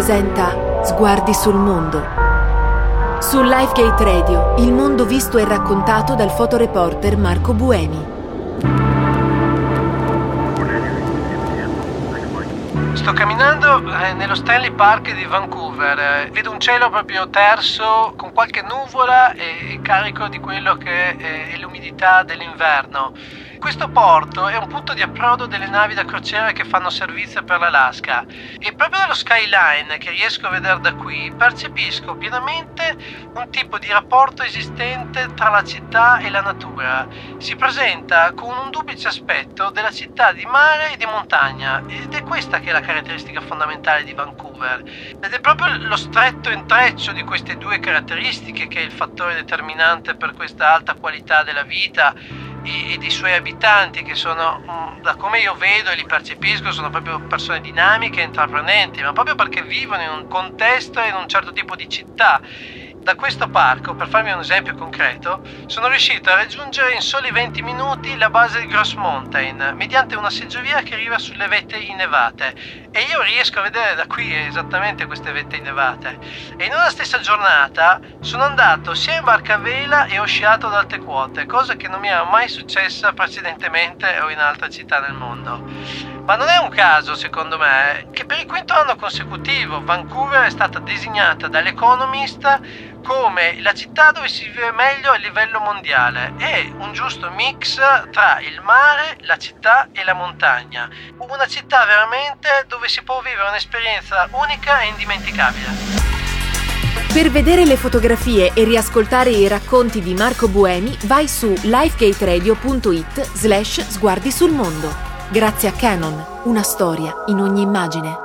presenta Sguardi sul mondo. Su Lifegate Radio, il mondo visto e raccontato dal fotoreporter Marco Buemi. Sto camminando nello Stanley Park di Vancouver, vedo un cielo proprio terso con qualche nuvola e carico di quello che è l'umidità dell'inverno. Questo porto è un punto di approdo delle navi da crociera che fanno servizio per l'Alaska e proprio dallo skyline che riesco a vedere da qui percepisco pienamente un tipo di rapporto esistente tra la città e la natura. Si presenta con un duplice aspetto della città di mare e di montagna ed è questa che è la caratteristica fondamentale di Vancouver ed è proprio lo stretto intreccio di queste due caratteristiche che è il fattore determinante per questa alta qualità della vita e dei suoi abitanti, che sono, da come io vedo e li percepisco, sono proprio persone dinamiche e intraprendenti, ma proprio perché vivono in un contesto e in un certo tipo di città. Da questo parco, per farvi un esempio concreto, sono riuscito a raggiungere in soli 20 minuti la base di Grouse Mountain mediante una seggiovia che arriva sulle vette innevate e io riesco a vedere da qui esattamente queste vette innevate. E in una stessa giornata sono andato sia in barca a vela e ho sciato ad alte quote, cosa che non mi era mai successa precedentemente o in altre città del mondo. Ma non è un caso, secondo me, che per il quinto anno consecutivo Vancouver è stata designata dall'Economist come la città dove si vive meglio a livello mondiale. È un giusto mix tra il mare, la città e la montagna. Una città veramente dove si può vivere un'esperienza unica e indimenticabile. Per vedere le fotografie e riascoltare i racconti di Marco Buemi, vai su lifegateradio.it/sguardi sul mondo. Grazie a Canon, una storia in ogni immagine.